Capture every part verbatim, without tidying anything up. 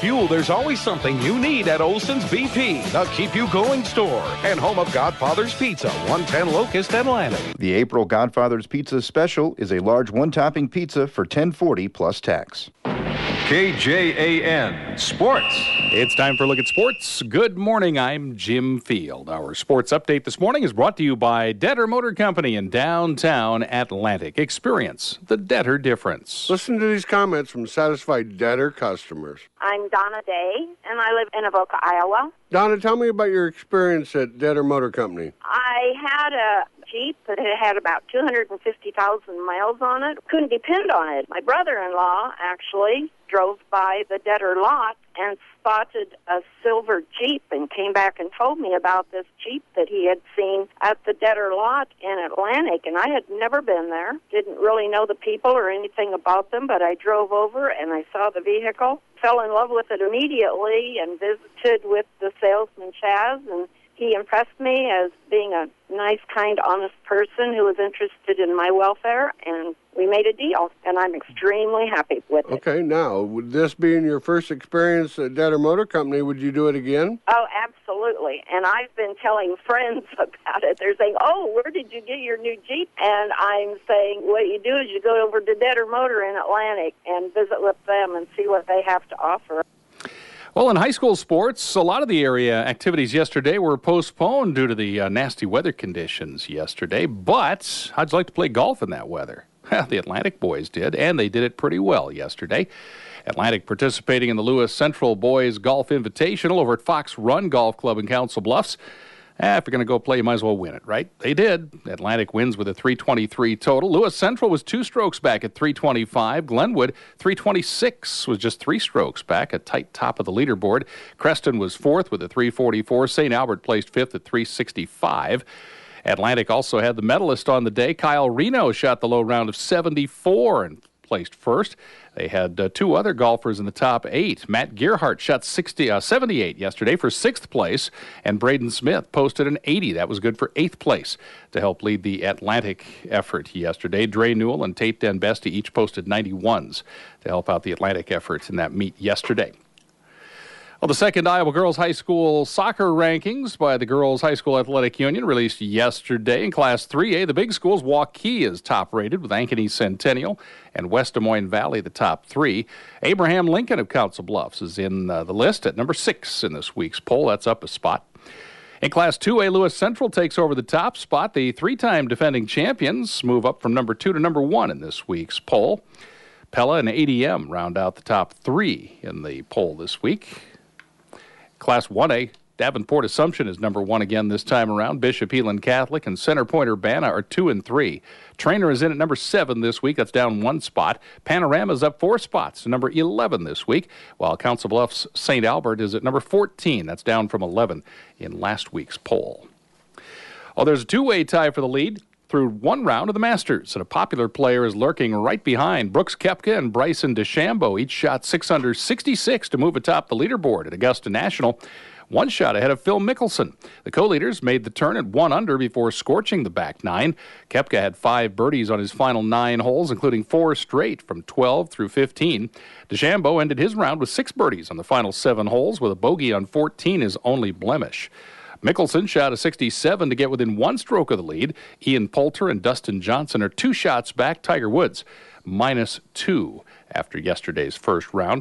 fuel, there's always something you need at Olson's B P, the Keep You Going store, and home of Godfather's Pizza, one ten Locust, Atlantic. The April Godfather's Pizza special is a large one-topping pizza for ten forty plus tax. K J A N Sports. It's time for a look at sports. Good morning, I'm Jim Field. Our sports update this morning is brought to you by Detter Motor Company in downtown Atlantic. Experience the Detter difference. Listen to these comments from satisfied Detter customers. I'm Donna Day, and I live in Avoca, Iowa. Donna, tell me about your experience at Detter Motor Company. I had a Jeep that had about two hundred fifty thousand miles on it. Couldn't depend on it. My brother-in-law actually drove by the Detter lot and spotted a silver Jeep and came back and told me about this Jeep that he had seen at the Detter lot in Atlantic, and I had never been there. Didn't really know the people or anything about them, but I drove over and I saw the vehicle, fell in love with it immediately, and visited with the salesman, Chaz, and he impressed me as being a nice, kind, honest person who was interested in my welfare, and we made a deal, and I'm extremely happy with it. Okay, now, would this being your first experience at Detter Motor Company, would you do it again? Oh, absolutely, and I've been telling friends about it. They're saying, oh, where did you get your new Jeep? And I'm saying, what you do is you go over to Detter Motor in Atlantic and visit with them and see what they have to offer. Well, in high school sports, a lot of the area activities yesterday were postponed due to the uh, nasty weather conditions yesterday. But how'd you like to play golf in that weather? The Atlantic boys did, and they did it pretty well yesterday. Atlantic participating in the Lewis Central Boys Golf Invitational over at Fox Run Golf Club in Council Bluffs. Eh, if you're going to go play, you might as well win it, right? They did. Atlantic wins with a three twenty-three total. Lewis Central was two strokes back at three twenty-five. Glenwood, three twenty-six, was just three strokes back, a tight top of the leaderboard. Creston was fourth with a three forty-four. Saint Albert placed fifth at three sixty-five. Atlantic also had the medalist on the day. Kyle Reno shot the low round of seventy-four and placed first. They had uh, two other golfers in the top eight. Matt Gearhart shot sixty, uh, seventy-eight yesterday for sixth place, and Braden Smith posted an eighty. That was good for eighth place to help lead the Atlantic effort yesterday. Dre Newell and Tate Denbesti each posted ninety-ones to help out the Atlantic effort in that meet yesterday. Well, the second Iowa Girls High School soccer rankings by the Girls High School Athletic Union released yesterday. In Class three A, the big schools, Waukee is top-rated with Ankeny Centennial and West Des Moines Valley the top three. Abraham Lincoln of Council Bluffs is in uh, the list at number six in this week's poll. That's up a spot. In Class two A, Lewis Central takes over the top spot. The three-time defending champions move up from number two to number one in this week's poll. Pella and A D M round out the top three in the poll this week. Class one A, Davenport Assumption is number one again this time around. Bishop Elon Catholic and Center Point Urbana are two and three. Trainer is in at number seven this week. That's down one spot. Panorama is up four spots to number eleven this week, while Council Bluffs Saint Albert is at number fourteen. That's down from eleven in last week's poll. Oh, there's a two-way tie for the lead through one round of the Masters, and a popular player is lurking right behind. Brooks Koepka and Bryson DeChambeau each shot six under sixty-six to move atop the leaderboard at Augusta National. One shot ahead of Phil Mickelson. The co-leaders made the turn at one under before scorching the back nine. Koepka had five birdies on his final nine holes, including four straight from twelve through fifteen. DeChambeau ended his round with six birdies on the final seven holes, with a bogey on fourteen his only blemish. Mickelson shot a sixty-seven to get within one stroke of the lead. Ian Poulter and Dustin Johnson are two shots back. Tiger Woods minus two after yesterday's first round.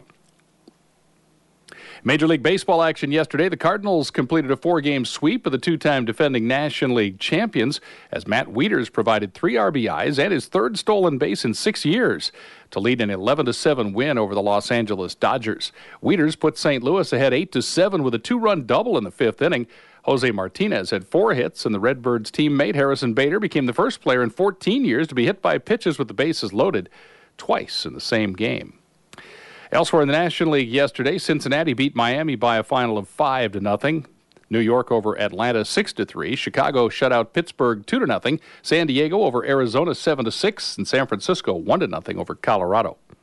Major League Baseball action yesterday. The Cardinals completed a four-game sweep of the two-time defending National League champions as Matt Wieters provided three R B Is and his third stolen base in six years to lead an eleven to seven win over the Los Angeles Dodgers. Wieters put Saint Louis ahead eight to seven with a two-run double in the fifth inning. Jose Martinez had four hits, and the Redbirds' teammate Harrison Bader became the first player in fourteen years to be hit by pitches with the bases loaded twice in the same game. Elsewhere in the National League yesterday, Cincinnati beat Miami by a final of five to nothing. New York over Atlanta six to three. Chicago shut out Pittsburgh two to nothing. San Diego over Arizona seven to six, and San Francisco one to nothing over Colorado.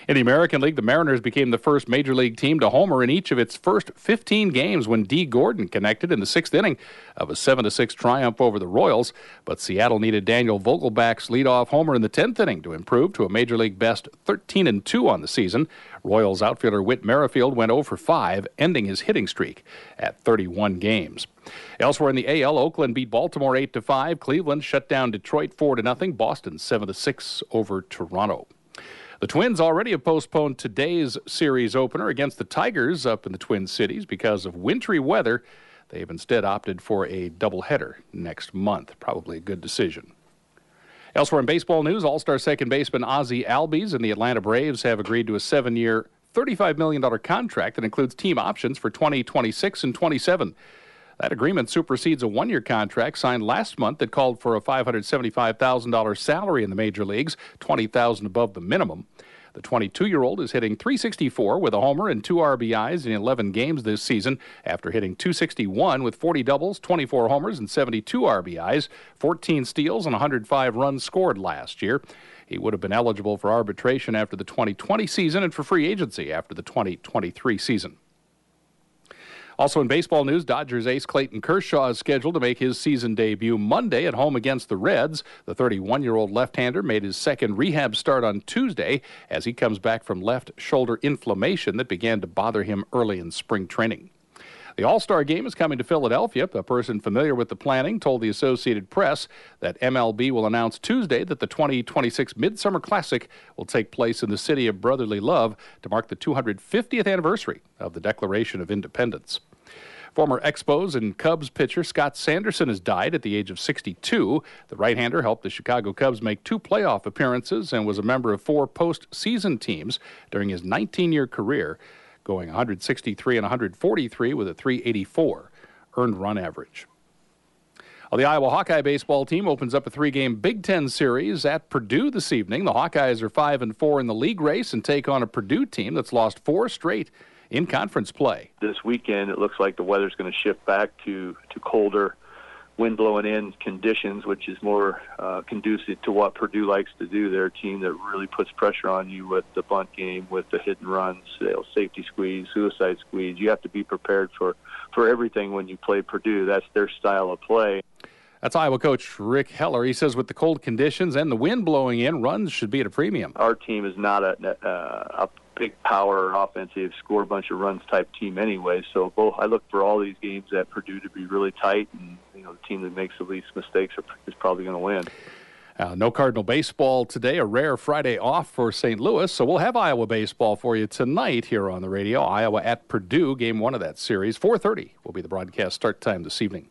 In the American League, the Mariners became the first Major League team to homer in each of its first fifteen games when Dee Gordon connected in the sixth inning of a seven to six triumph over the Royals. But Seattle needed Daniel Vogelbach's leadoff homer in the tenth inning to improve to a Major League best thirteen and two on the season. Royals outfielder Whit Merrifield went oh for five, ending his hitting streak at thirty-one games. Elsewhere in the A L, Oakland beat Baltimore eight to five. Cleveland shut down Detroit four to nothing. Boston seven to six over Toronto. The Twins already have postponed today's series opener against the Tigers up in the Twin Cities because of wintry weather. They've instead opted for a doubleheader next month. Probably a good decision. Elsewhere in baseball news, All-Star second baseman Ozzie Albies and the Atlanta Braves have agreed to a seven-year, thirty-five million dollars contract that includes team options for twenty twenty-six and twenty-seven. That agreement supersedes a one-year contract signed last month that called for a five hundred seventy-five thousand dollars salary in the major leagues, twenty thousand dollars above the minimum. The twenty-two-year-old is hitting three sixty-four with a homer and two R B Is in eleven games this season after hitting two sixty-one with forty doubles, twenty-four homers, and seventy-two R B Is, fourteen steals, and one hundred five runs scored last year. He would have been eligible for arbitration after the twenty twenty season and for free agency after the twenty twenty-three season. Also in baseball news, Dodgers ace Clayton Kershaw is scheduled to make his season debut Monday at home against the Reds. The thirty-one-year-old left-hander made his second rehab start on Tuesday as he comes back from left shoulder inflammation that began to bother him early in spring training. The All-Star Game is coming to Philadelphia. A person familiar with the planning told the Associated Press that M L B will announce Tuesday that the twenty twenty-six Midsummer Classic will take place in the city of brotherly love to mark the two hundred fiftieth anniversary of the Declaration of Independence. Former Expos and Cubs pitcher Scott Sanderson has died at the age of sixty-two. The right-hander helped the Chicago Cubs make two playoff appearances and was a member of four postseason teams during his nineteen-year career, going one hundred sixty-three and one hundred forty-three with a three eighty-four earned run average. Well, the Iowa Hawkeye baseball team opens up a three-game Big Ten series at Purdue this evening. The Hawkeyes are five and four in the league race and take on a Purdue team that's lost four straight in conference play. This weekend, it looks like the weather's going to shift back to, to colder, wind blowing in conditions, which is more uh, conducive to what Purdue likes to do. They're a team that really puts pressure on you with the bunt game, with the hit and runs, you know, safety squeeze, suicide squeeze. You have to be prepared for, for everything when you play Purdue. That's their style of play. That's Iowa coach Rick Heller. He says with the cold conditions and the wind blowing in, runs should be at a premium. Our team is not a, a, a big power offensive, score a bunch of runs type team anyway. So both, I look for all these games at Purdue to be really tight, and you know the team that makes the least mistakes are, is probably going to win. Uh, no Cardinal baseball today, a rare Friday off for Saint Louis, so we'll have Iowa baseball for you tonight here on the radio. Iowa at Purdue, game one of that series. four thirty will be the broadcast start time this evening.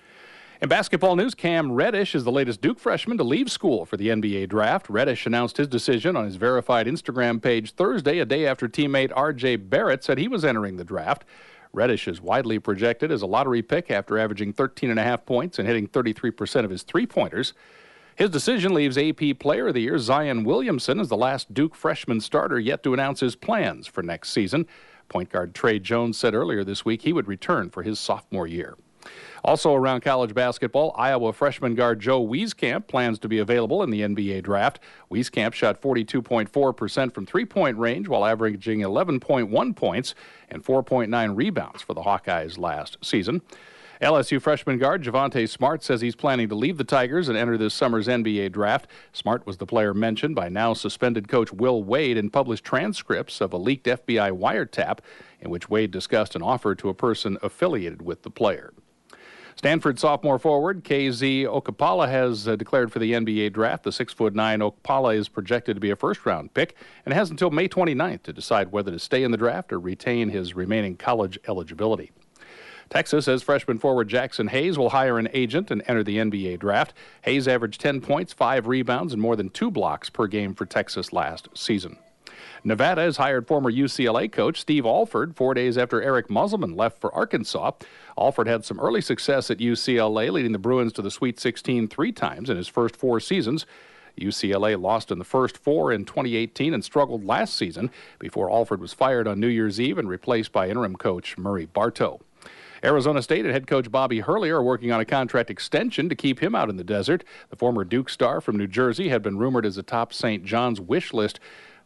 In basketball news, Cam Reddish is the latest Duke freshman to leave school for the N B A draft. Reddish announced his decision on his verified Instagram page Thursday, a day after teammate R J Barrett said he was entering the draft. Reddish is widely projected as a lottery pick after averaging thirteen and a half points and hitting thirty-three percent of his three-pointers. His decision leaves A P Player of the Year Zion Williamson as the last Duke freshman starter yet to announce his plans for next season. Point guard Trey Jones said earlier this week he would return for his sophomore year. Also around college basketball, Iowa freshman guard Joe Wieskamp plans to be available in the N B A draft. Wieskamp shot forty-two point four percent from three-point range while averaging eleven point one points and four point nine rebounds for the Hawkeyes last season. L S U freshman guard Javonte Smart says he's planning to leave the Tigers and enter this summer's N B A draft. Smart was the player mentioned by now suspended coach Will Wade in published transcripts of a leaked F B I wiretap in which Wade discussed an offer to a person affiliated with the player. Stanford sophomore forward K Z Okpala has uh, declared for the N B A draft. The six foot nine Okpala is projected to be a first-round pick and has until May twenty-ninth to decide whether to stay in the draft or retain his remaining college eligibility. Texas, as freshman forward Jackson Hayes, will hire an agent and enter the N B A draft. Hayes averaged ten points, five rebounds, and more than two blocks per game for Texas last season. Nevada has hired former U C L A coach Steve Alford four days after Eric Musselman left for Arkansas. Alford had some early success at U C L A, leading the Bruins to the Sweet sixteen three times in his first four seasons. U C L A lost in the first four in twenty eighteen and struggled last season before Alford was fired on New Year's Eve and replaced by interim coach Murray Bartow. Arizona State and head coach Bobby Hurley are working on a contract extension to keep him out in the desert. The former Duke star from New Jersey had been rumored as a top Saint John's wish list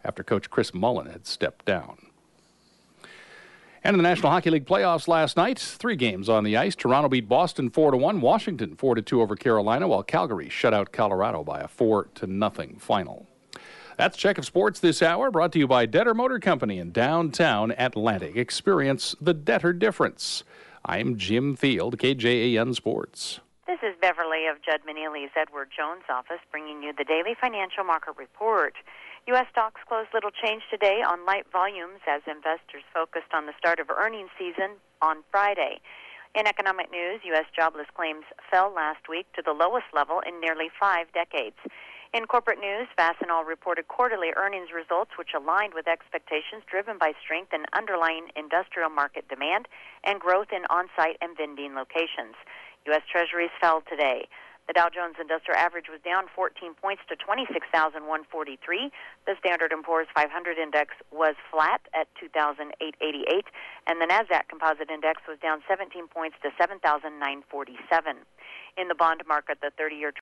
after Coach Chris Mullen had stepped down. And in the National Hockey League playoffs last night, three games on the ice. Toronto beat Boston four to one, Washington four to two over Carolina, while Calgary shut out Colorado by a four to nothing final. That's Check of Sports this hour, brought to you by Detter Motor Company in downtown Atlantic. Experience the Detter difference. I'm Jim Field, K J A N Sports. This is Beverly of Judd Manili's Edward Jones office bringing you the daily financial market report. U S stocks closed little change today on light volumes as investors focused on the start of earnings season on Friday. In economic news, U S jobless claims fell last week to the lowest level in nearly five decades. In corporate news, Fastenal reported quarterly earnings results which aligned with expectations driven by strength in underlying industrial market demand and growth in on-site and vending locations. U S Treasuries fell today. The Dow Jones Industrial Average was down fourteen points to twenty-six thousand one hundred forty-three. The Standard and Poor's five hundred Index was flat at two thousand eight hundred eighty-eight, and the Nasdaq Composite Index was down seventeen points to seven thousand nine hundred forty-seven. In the bond market, the thirty-year